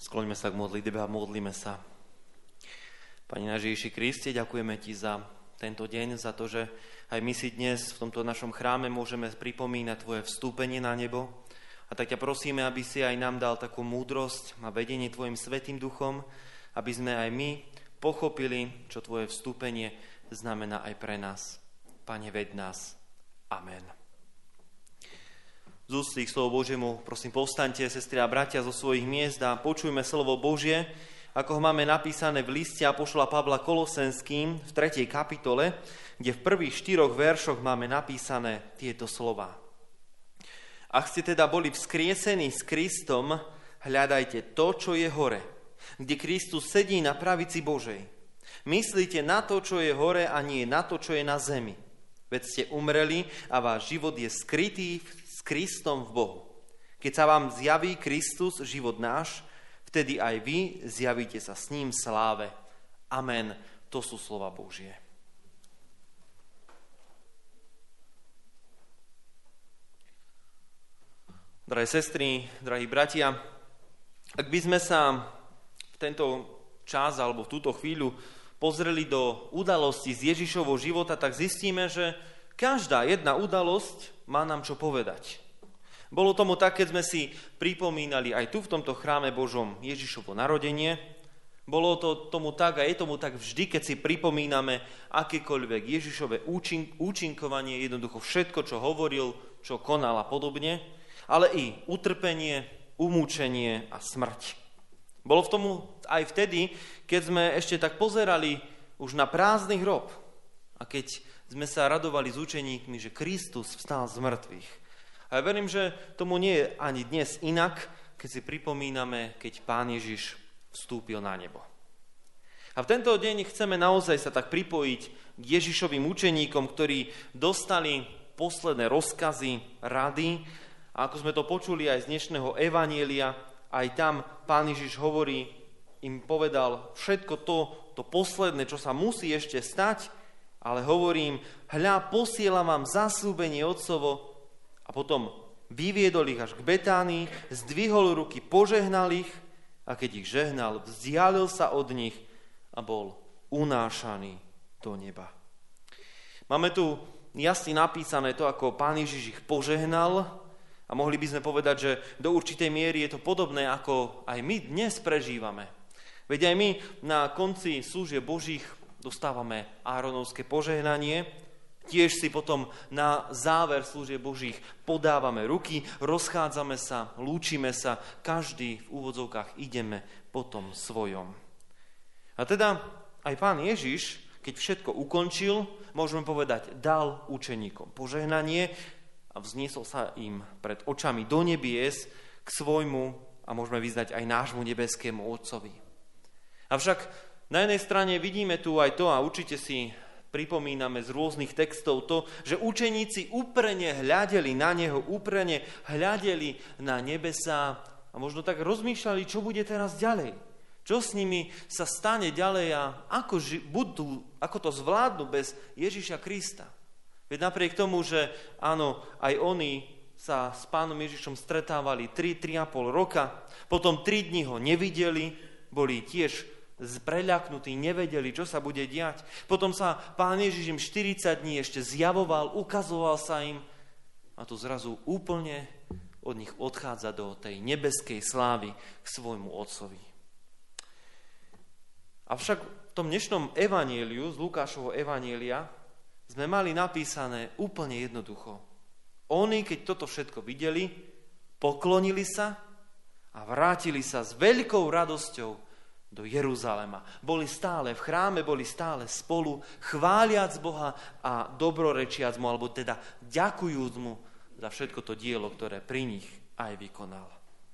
Skloňme sa k modlitbe a modlíme sa. Pane náš Ježiši Kriste, ďakujeme Ti za tento deň, za to, že aj my si dnes v tomto našom chráme môžeme pripomínať Tvoje vstúpenie na nebo. A tak ťa prosíme, aby si aj nám dal takú múdrosť a vedenie Tvojim Svätým Duchom, aby sme aj my pochopili, čo Tvoje vstúpenie znamená aj pre nás. Pane, veď nás. Amen. Z ústých slovo Božiemu, prosím, povstaňte, sestry a bratia, zo svojich miest a počujme slovo Božie, ako ho máme napísané v liste apoštola Pavla Kolosenským v 3. kapitole, kde v prvých 4 veršoch máme napísané tieto slova. Ak ste teda boli vzkriesení s Kristom, hľadajte to, čo je hore, kde Kristus sedí na pravici Božej. Myslíte na to, čo je hore, a nie na to, čo je na zemi. Veď ste umreli a váš život je skrytý s Kristom v Bohu. Keď sa vám zjaví Kristus, život náš, vtedy aj vy zjavíte sa s ním v sláve. Amen. To sú slova Božie. Drahé sestry, drahí bratia, ak by sme sa v tento čas alebo v túto chvíľu pozreli do udalosti z Ježišovho života, tak zistíme, že každá jedna udalosť má nám čo povedať. Bolo tomu tak, keď sme si pripomínali aj tu v tomto chráme Božom Ježišovo narodenie. Bolo to tomu tak a je tomu tak vždy, keď si pripomíname akékoľvek Ježišové účinkovanie, jednoducho všetko, čo hovoril, čo konal a podobne, ale i utrpenie, umúčenie a smrť. Bolo v tomu aj vtedy, keď sme ešte tak pozerali už na prázdny hrob a keď sme sa radovali s učeníkmi, že Kristus vstal z mŕtvych. A ja verím, že tomu nie je ani dnes inak, keď si pripomíname, keď Pán Ježiš vstúpil na nebo. A v tento deň chceme naozaj sa tak pripojiť k Ježišovým učeníkom, ktorí dostali posledné rozkazy, rady, a ako sme to počuli aj z dnešného evanjelia, aj tam Pán Ježiš hovorí, im povedal všetko to posledné, čo sa musí ešte stať, ale hovorím, hľa, posielam vám zasľúbenie Otcovo, a potom vyviedol ich až k Betánii, zdvihol ruky, požehnal ich, a keď ich žehnal, vzdialil sa od nich a bol unášaný do neba. Máme tu jasne napísané to, ako Pán Ježiš ich požehnal, a mohli by sme povedať, že do určitej miery je to podobné, ako aj my dnes prežívame. Veď aj my na konci služieb Božích dostávame Áronovské požehnanie, tiež si potom na záver služieb Božích podávame ruky, rozchádzame sa, lúčime sa, každý v úvodzovkách ideme po tom svojom. A teda aj Pán Ježiš, keď všetko ukončil, môžeme povedať, dal učeníkom požehnanie, a vzniesol sa im pred očami do nebies k svojmu, a môžeme vyznať aj nášmu nebeskému Otcovi. Avšak na jednej strane vidíme tu aj to, a určite si pripomíname z rôznych textov to, že učeníci úprene hľadeli na neho, úprene hľadeli na nebesá a možno tak rozmýšľali, čo bude teraz ďalej. Čo s nimi sa stane ďalej a ako to zvládnu bez Ježiša Krista. Veď napriek tomu, že áno, aj oni sa s Pánom Ježišom stretávali 3,5 roka, potom 3 dni ho nevideli, boli tiež preľaknutí, nevedeli, čo sa bude diať. Potom sa Pán Ježiš im 40 dní ešte zjavoval, ukazoval sa im a tu zrazu úplne od nich odchádza do tej nebeskej slávy k svojmu Otcovi. Avšak v tom dnešnom evanjeliu, z Lukášovho evanjelia, sme mali napísané úplne jednoducho. Oni, keď toto všetko videli, poklonili sa a vrátili sa s veľkou radosťou do Jeruzalema. Boli stále v chráme, boli stále spolu, chváliac Boha a dobrorečiac mu, alebo teda ďakujúc mu za všetko to dielo, ktoré pri nich aj vykonal.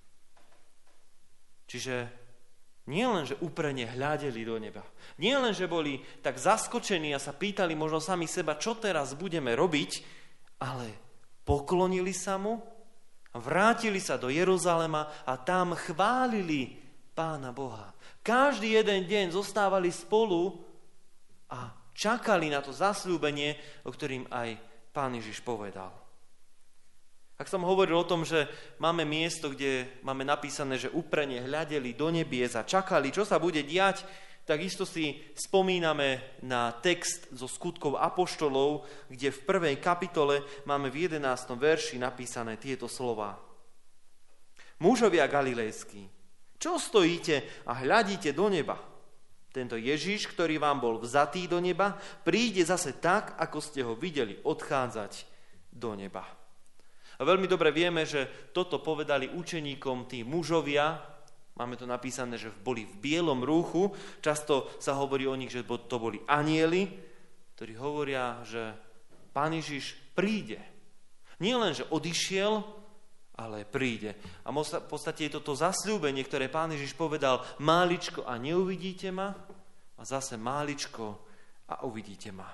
Čiže nie len, že úprene hľadeli do neba, nie len, že boli tak zaskočení a sa pýtali možno sami seba, čo teraz budeme robiť, ale poklonili sa mu, vrátili sa do Jeruzalema a tam chválili Pána Boha. Každý jeden deň zostávali spolu a čakali na to zasľúbenie, o ktorým aj Pán Ježiš povedal. A Ak som hovoril o tom, že máme miesto, kde máme napísané, že uprene hľadeli do nebies a čakali, čo sa bude diať, tak isto si spomíname na text zo Skutkov apoštolov, kde v 1. kapitole máme v 11. verši napísané tieto slová. Mužovia galilejskí, čo stojíte a hľadíte do neba? Tento Ježiš, ktorý vám bol vzatý do neba, príde zase tak, ako ste ho videli odchádzať do neba. A veľmi dobre vieme, že toto povedali učeníkom tí mužovia. Máme to napísané, že boli v bielom rúchu. Často sa hovorí o nich, že to boli anjeli, ktorí hovoria, že Pán Ježiš príde. Nie len, že odišiel, ale príde. A v podstate je toto zasľúbenie, ktoré Pán Ježiš povedal, máličko a neuvidíte ma, a zase máličko a uvidíte ma.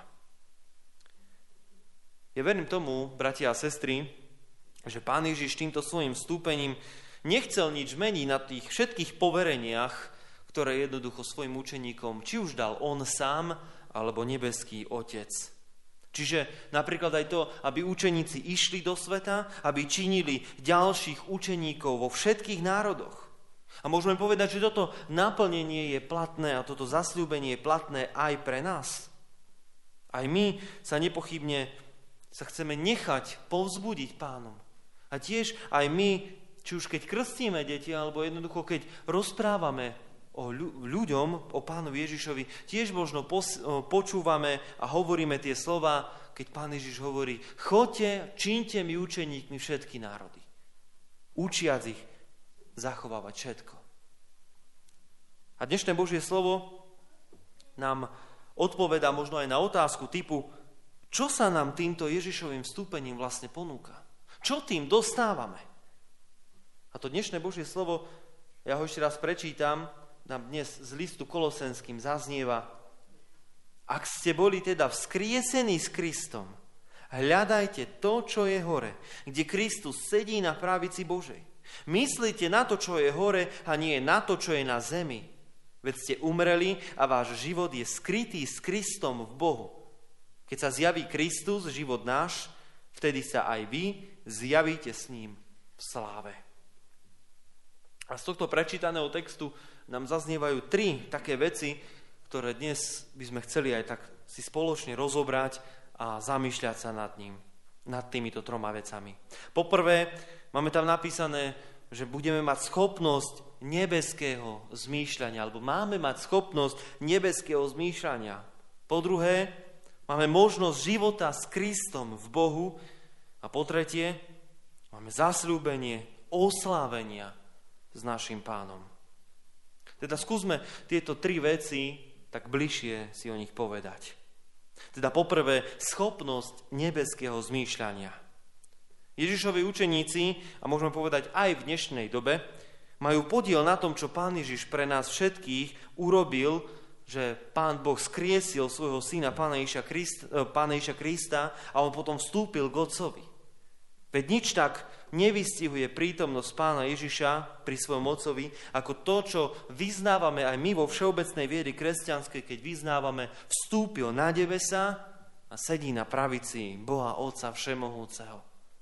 Ja verím tomu, bratia a sestry, že Pán Ježiš týmto svojim vstúpením nechcel nič meniť na tých všetkých povereniach, ktoré jednoducho svojim učeníkom či už dal on sám, alebo nebeský Otec. Čiže napríklad aj to, aby učeníci išli do sveta, aby činili ďalších učeníkov vo všetkých národoch. A môžeme povedať, že toto naplnenie je platné a toto zasľúbenie je platné aj pre nás. Aj my sa nepochybne chceme nechať povzbudiť Pánom. A tiež aj my, či už keď krstíme deti, alebo jednoducho keď rozprávame o ľuďom, o Pánovi Ježišovi, tiež možno počúvame a hovoríme tie slova, keď Pán Ježiš hovorí, choďte, čiňte mi učeníkmi všetky národy. Učiac ich zachovávať všetko. A dnešné Božie slovo nám odpovedá možno aj na otázku typu, čo sa nám týmto Ježišovým vstúpením vlastne ponúka? Čo tým dostávame? A to dnešné Božie slovo, ja ho ešte raz prečítam, nám dnes z listu Kolosenským zaznieva. Ak ste boli teda vzkriesení s Kristom, hľadajte to, čo je hore, kde Kristus sedí na pravici Božej. Myslíte na to, čo je hore a nie na to, čo je na zemi. Veď ste umreli a váš život je skrytý s Kristom v Bohu. Keď sa zjaví Kristus, život náš, vtedy sa aj vy zjavíte s ním v sláve. A z tohto prečítaného textu nám zaznievajú 3 také veci, ktoré dnes by sme chceli aj tak si spoločne rozobrať a zamýšľať sa nad týmito 3 vecami. Poprvé, máme tam napísané, že budeme mať schopnosť nebeského zmýšľania, alebo máme mať schopnosť nebeského zmýšľania. Po druhé, máme možnosť života s Kristom v Bohu. A po tretie, máme zasľúbenie oslávenia s našim Pánom. Teda skúsme tieto 3 veci tak bližšie si o nich povedať. Teda poprvé, schopnosť nebeského zmýšľania. Ježišovi učeníci, a môžeme povedať aj v dnešnej dobe, majú podiel na tom, čo Pán Ježiš pre nás všetkých urobil, že Pán Boh skriesil svojho syna Pána Ježiša Krista a on potom vstúpil k Otcovi. Veď nič tak nevystihuje prítomnosť Pána Ježiša pri svojom Otcovi, ako to, čo vyznávame aj my vo všeobecnej viere kresťanskej, keď vyznávame, vstúpil na nebesá a sedí na pravici Boha Otca Všemohúceho.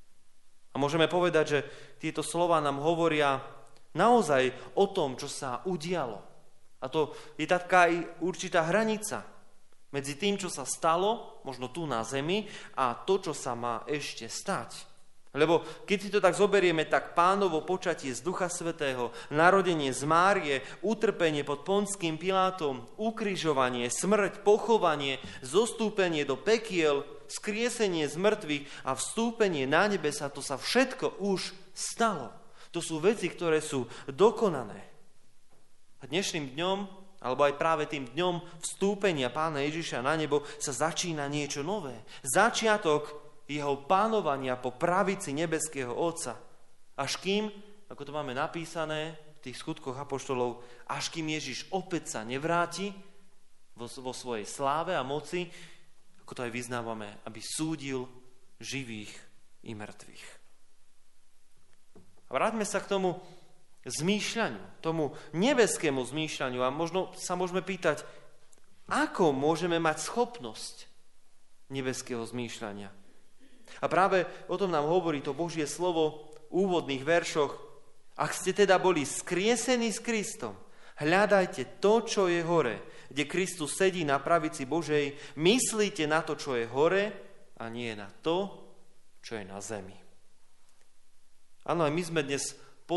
A môžeme povedať, že tieto slova nám hovoria naozaj o tom, čo sa udialo. A to je taká aj určitá hranica medzi tým, čo sa stalo, možno tu na zemi, a to, čo sa má ešte stať. Lebo keď si to tak zoberieme, tak Pánovo počatie z Ducha Svätého, narodenie z Márie, utrpenie pod Pontským Pilátom, ukrižovanie, smrť, pochovanie, zostúpenie do pekiel, skriesenie z mŕtvych a vstúpenie na nebesa, to sa všetko už stalo. To sú veci, ktoré sú dokonané. A dnešným dňom, alebo aj práve tým dňom vstúpenia Pána Ježiša na nebo sa začína niečo nové. Začiatok jeho pánovania po pravici nebeského Otca. Až kým, ako to máme napísané v tých skutkoch apoštolov, až kým Ježiš opäť sa nevráti vo svojej sláve a moci, ako to aj vyznávame, aby súdil živých i mŕtvych. A vráťme sa k tomu zmýšľaniu, tomu nebeskému zmýšľaniu a možno sa môžeme pýtať, ako môžeme mať schopnosť nebeského zmýšľania. A práve o tom nám hovorí to Božie slovo v úvodných veršoch. Ak ste teda boli skriesení s Kristom, hľadajte to, čo je hore, kde Kristus sedí na pravici Božej, myslíte na to, čo je hore a nie na to, čo je na zemi. Áno, aj my sme dnes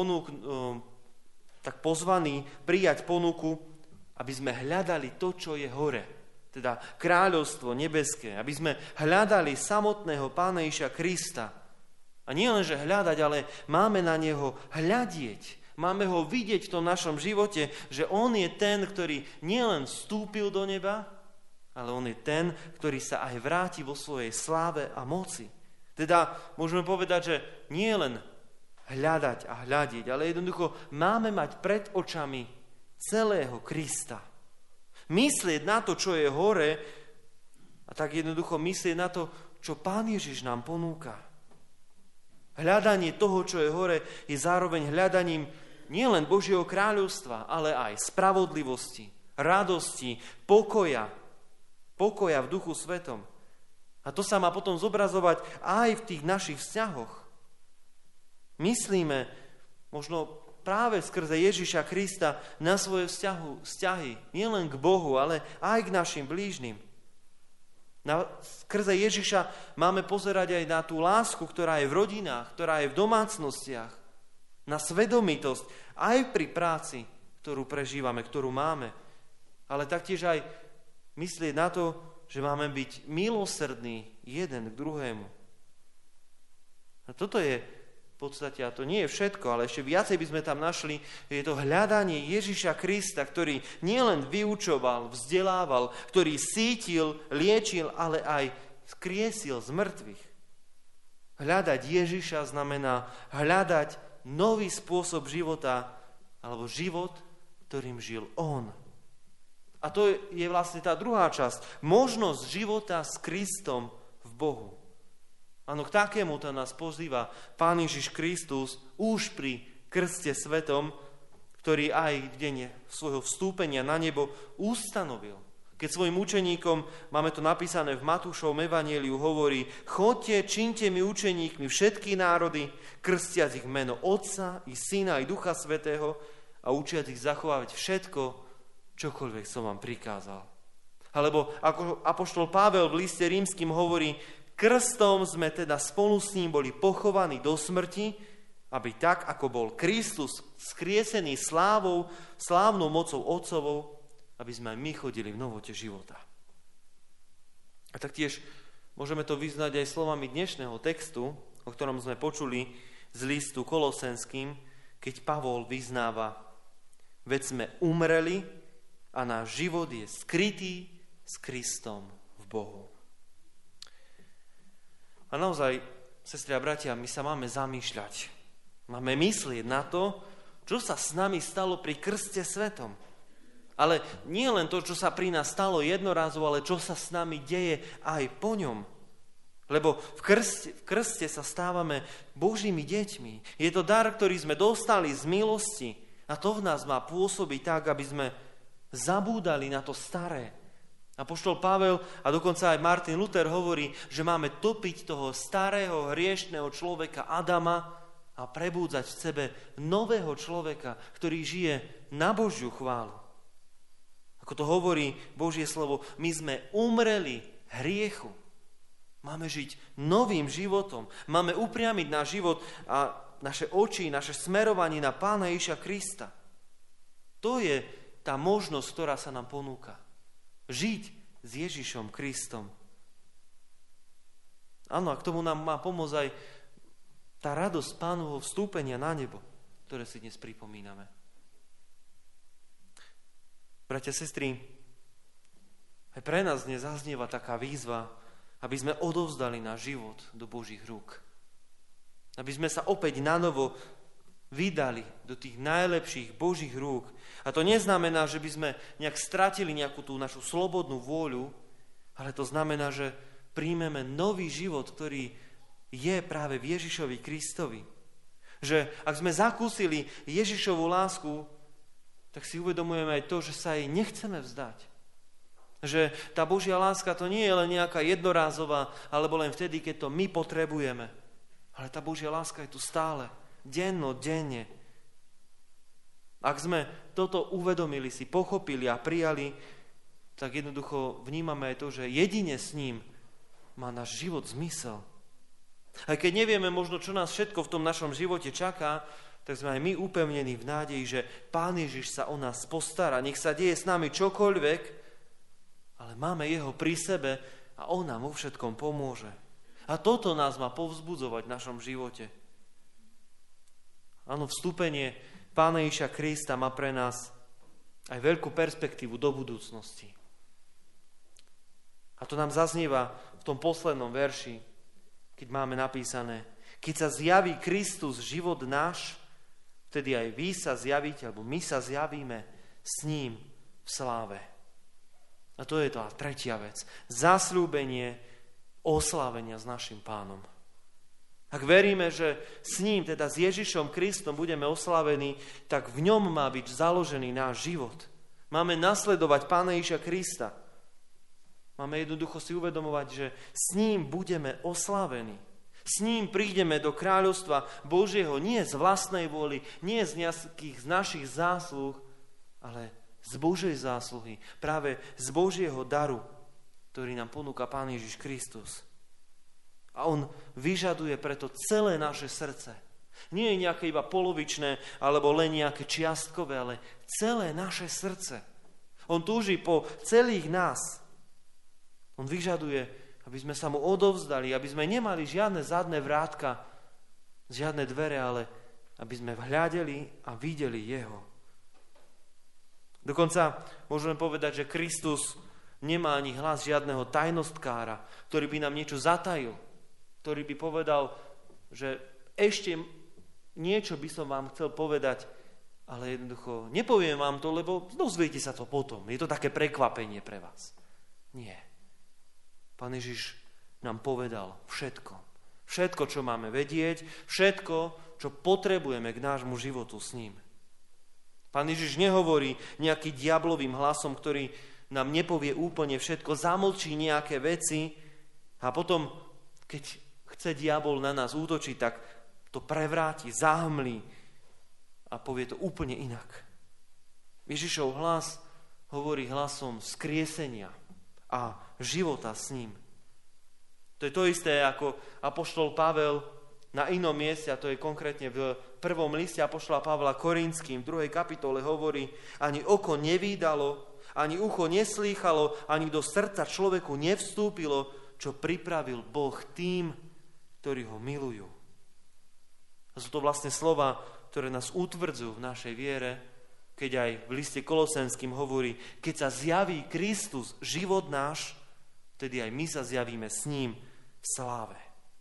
tak pozvaní prijať ponuku, aby sme hľadali to, čo je hore, teda kráľovstvo nebeské, aby sme hľadali samotného Pána Ježiša Krista. A nie len, že hľadať, ale máme na neho hľadieť, máme ho vidieť v tom našom živote, že on je ten, ktorý nielen vstúpil do neba, ale on je ten, ktorý sa aj vráti vo svojej sláve a moci. Teda môžeme povedať, že nie len hľadať a hľadiť, ale jednoducho máme mať pred očami celého Krista. Myslieť na to, čo je hore, a tak jednoducho myslieť na to, čo Pán Ježiš nám ponúka. Hľadanie toho, čo je hore, je zároveň hľadaním nielen Božieho kráľovstva, ale aj spravodlivosti, radosti, pokoja v Duchu Svetom. A to sa má potom zobrazovať aj v tých našich vzťahoch. Myslíme možno práve skrze Ježiša Krista na svoje vzťahy, nielen k Bohu, ale aj k našim blížnym. Skrze Ježiša máme pozerať aj na tú lásku, ktorá je v rodinách, ktorá je v domácnostiach, na svedomitosť aj pri práci, ktorú prežívame, ktorú máme, ale taktiež aj myslieť na to, že máme byť milosrdní jeden k druhému. A toto je v podstate, a to nie je všetko, ale ešte viacej by sme tam našli, je to hľadanie Ježiša Krista, ktorý nielen vyučoval, vzdelával, ktorý sítil, liečil, ale aj skriesil z mŕtvych. Hľadať Ježiša znamená hľadať nový spôsob života, alebo život, ktorým žil on. A to je vlastne tá druhá časť. Možnosť života s Kristom v Bohu. Áno, k takémuto nás pozýva Pán Ježiš Kristus už pri krste svetom, ktorý aj v deň svojho vstúpenia na nebo ustanovil. Keď svojim učeníkom, máme to napísané v Matúšovom evanjeliu, hovorí: chodte, čiňte mi učeníkmi všetky národy, krstiac ich meno Otca i Syna i Ducha Svätého a učiac ich zachovávať všetko, čokoľvek som vám prikázal. Alebo ako apoštol Pavel v liste rímskym hovorí: krstom sme teda spolu s ním boli pochovaní do smrti, aby tak, ako bol Kristus skriesený slávnou mocou Otcovou, aby sme aj my chodili v novote života. A taktiež môžeme to vyznať aj slovami dnešného textu, o ktorom sme počuli z listu Kolosenským, keď Pavol vyznáva: veď sme umreli a náš život je skrytý s Kristom v Bohu. A naozaj, sestri a bratia, my sa máme zamýšľať. Máme myslieť na to, čo sa s nami stalo pri krste svetom. Ale nie len to, čo sa pri nás stalo jednorázovo, ale čo sa s nami deje aj po ňom. Lebo v krste sa stávame Božími deťmi. Je to dar, ktorý sme dostali z milosti. A to v nás má pôsobiť tak, aby sme zabúdali na to staré. Apoštol Pavel a dokonca aj Martin Luther hovorí, že máme topiť toho starého hriešného človeka Adama a prebúdzať v sebe nového človeka, ktorý žije na Božiu chválu. Ako to hovorí Božie slovo, my sme umreli hriechu. Máme žiť novým životom. Máme upriamiť náš život a naše oči, naše smerovanie na Pána Ježiša Krista. To je tá možnosť, ktorá sa nám ponúka. Žiť s Ježišom Kristom. Áno, a k tomu nám má pomôcť aj tá radosť Pánovho vstúpenia na nebo, ktoré si dnes pripomíname. Bratia, sestry, aj pre nás dnes zaznieva taká výzva, aby sme odovzdali náš život do Božích rúk. Aby sme sa opäť nanovo vydali do tých najlepších Božích rúk. A to neznamená, že by sme nejak stratili nejakú tú našu slobodnú vôľu, ale to znamená, že príjmeme nový život, ktorý je práve v Ježišovi Kristovi. Že ak sme zakúsili Ježišovu lásku, tak si uvedomujeme aj to, že sa jej nechceme vzdať. Že tá Božia láska to nie je len nejaká jednorázová, alebo len vtedy, keď to my potrebujeme. Ale tá Božia láska je tu stále, denne. Ak sme toto uvedomili, si pochopili a prijali, tak jednoducho vnímame aj to, že jedine s ním má náš život zmysel. Aj keď nevieme možno, čo nás všetko v tom našom živote čaká, tak sme aj my upevnení v nádeji, že Pán Ježiš sa o nás postará. Nech sa deje s nami čokoľvek, ale máme jeho pri sebe a on nám vo všetkom pomôže. A toto nás má povzbudzovať v našom živote. Áno, vstúpenie Pána Ježiša Krista má pre nás aj veľkú perspektívu do budúcnosti. A to nám zaznieva v tom poslednom verši, keď máme napísané: keď sa zjaví Kristus, život náš, vtedy aj vy sa zjavíte, alebo my sa zjavíme s ním v sláve. A to je tá tretia vec. Zasľúbenie oslávenia s našim Pánom. Ak veríme, že s ním, teda s Ježišom Kristom budeme oslávení, tak v ňom má byť založený náš život. Máme nasledovať Pána Ježiša Krista. Máme jednoducho si uvedomovať, že s ním budeme oslávení. S ním prídeme do kráľovstva Božieho nie z vlastnej vôly, nie z nejakých z našich zásluh, ale z Božej zásluhy, práve z Božieho daru, ktorý nám ponúka Pán Ježiš Kristus. A on vyžaduje preto celé naše srdce. Nie je nejaké iba polovičné, alebo len nejaké čiastkové, ale celé naše srdce. On túži po celých nás. On vyžaduje, aby sme sa mu odovzdali, aby sme nemali žiadne zadné vrátka, žiadne dvere, ale aby sme vhľadeli a videli jeho. Dokonca môžeme povedať, že Kristus nemá ani hlas žiadneho tajnostkára, ktorý by nám niečo zatajil, ktorý by povedal, že ešte niečo by som vám chcel povedať, ale jednoducho nepoviem vám to, lebo dozviete sa to potom. Je to také prekvapenie pre vás. Nie. Pán Ježiš nám povedal všetko. Všetko, čo máme vedieť, všetko, čo potrebujeme k nášmu životu s ním. Pán Ježiš nehovorí nejakým diablovým hlasom, ktorý nám nepovie úplne všetko, zamlčí nejaké veci a potom, keď chce diabol na nás útočiť, tak to prevráti, zahmlí a povie to úplne inak. Ježišov hlas hovorí hlasom vzkriesenia a života s ním. To je to isté, ako apoštol Pavel na inom mieste, a to je konkrétne v prvom liste apoštola Pavla Korinským, v 2. kapitole hovorí: ani oko nevídalo, ani ucho neslýchalo, ani do srdca človeku nevstúpilo, čo pripravil Boh tým, ktorí ho milujú. A sú to vlastne slova, ktoré nás utvrdzujú v našej viere, keď aj v liste Kolosenským hovorí: keď sa zjaví Kristus, život náš, vtedy aj my sa zjavíme s ním v sláve.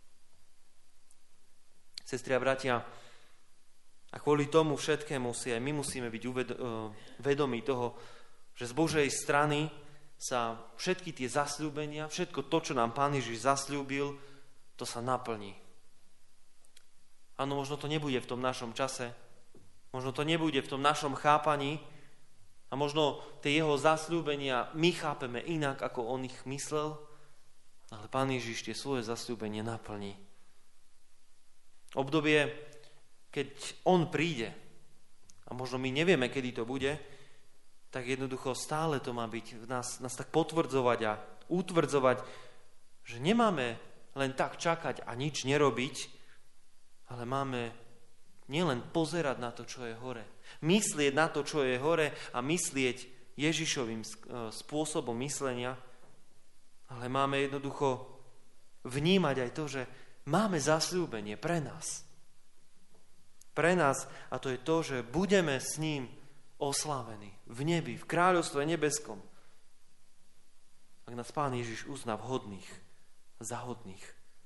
Sestri a bratia, a kvôli tomu všetkému si aj my musíme byť vedomí toho, že z Božej strany sa všetky tie zasľúbenia, všetko to, čo nám Pán Ježiš zasľúbil, to sa naplní. Áno, možno to nebude v tom našom čase, možno to nebude v tom našom chápaní a možno tie jeho zasľúbenia my chápeme inak, ako on ich myslel, ale Pán Ježiš tie svoje zasľúbenie naplní. Obdobie, keď on príde, a možno my nevieme, kedy to bude, tak jednoducho stále to má byť nás tak potvrdzovať a utvrdzovať, že nemáme len tak čakať a nič nerobiť, ale máme nielen pozerať na to, čo je hore, myslieť na to, čo je hore a myslieť Ježišovým spôsobom myslenia, ale máme jednoducho vnímať aj to, že máme zasľúbenie pre nás. Pre nás, a to je to, že budeme s ním oslávení v nebi, v kráľovstve nebeskom. Ak nás Pán Ježiš uzná vhodných, záhodných.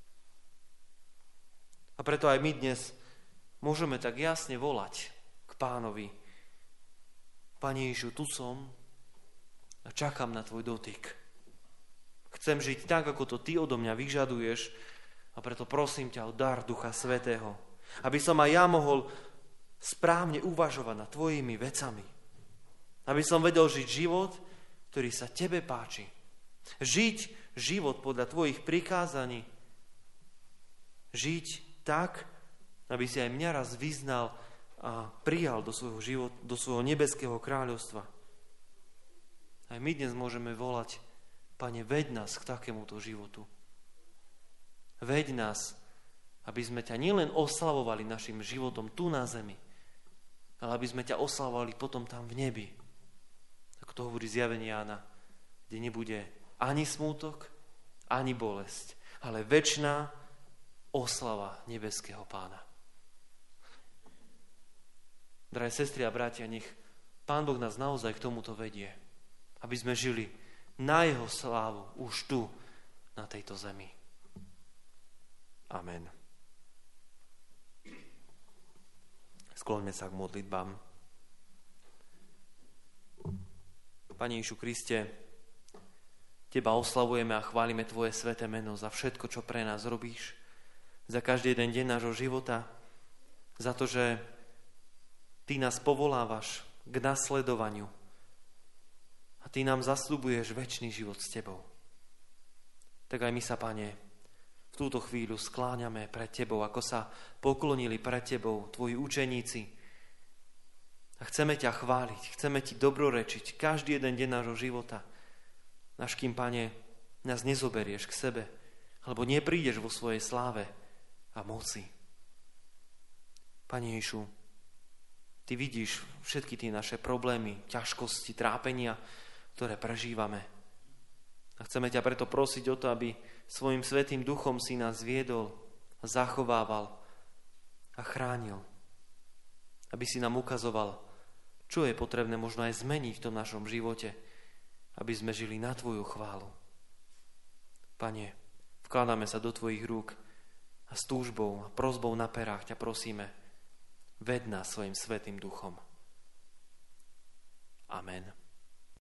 A preto aj my dnes môžeme tak jasne volať k Pánovi: Pane Ježišu, tu som a čakám na tvoj dotyk. Chcem žiť tak, ako to ty odo mňa vyžaduješ, a preto prosím ťa o dar Ducha Svätého, aby som aj ja mohol správne uvažovať nad tvojimi vecami. Aby som vedel žiť život, ktorý sa tebe páči. Žiť život podľa tvojich prikázaní. Žiť tak, aby si aj mňa raz vyznal a prijal do svojho nebeského kráľovstva. Aj my dnes môžeme volať: Pane, veď nás k takémuto životu. Veď nás, aby sme ťa nielen oslavovali našim životom tu na zemi, ale aby sme ťa oslavovali potom tam v nebi. Tak to hovorí zjavenie Jána, kde nebude ani smútok, ani bolesť, ale večná oslava nebeského Pána. Drahé sestry a bratia, nech Pán Boh nás naozaj k tomuto vedie, aby sme žili na jeho slávu už tu, na tejto zemi. Amen. Skloňme sa k modlitbám. Pane Ježišu Kriste, Teba oslavujeme a chválime Tvoje sväté meno za všetko, čo pre nás robíš, za každý jeden deň nášho života, za to, že Ty nás povolávaš k nasledovaniu a Ty nám zasľubuješ večný život s Tebou. Tak aj my sa, Pane, v túto chvíľu skláňame pred Tebou, ako sa poklonili pred Tebou Tvoji učeníci. A chceme ťa chváliť, chceme Ti dobrorečiť každý jeden deň nášho života. Až kým, Pane, nás nezoberieš k sebe, alebo neprídeš vo svojej sláve a moci. Pane Ježišu, Ty vidíš všetky tie naše problémy, ťažkosti, trápenia, ktoré prežívame. A chceme ťa preto prosiť o to, aby svojim svätým duchom si nás viedol, zachovával a chránil. Aby si nám ukazoval, čo je potrebné možno aj zmeniť v tom našom živote, aby sme žili na Tvoju chválu. Pane, vkladáme sa do Tvojich rúk a s túžbou a prosbou na perách ťa prosíme, ved nás svojim svätým duchom. Amen.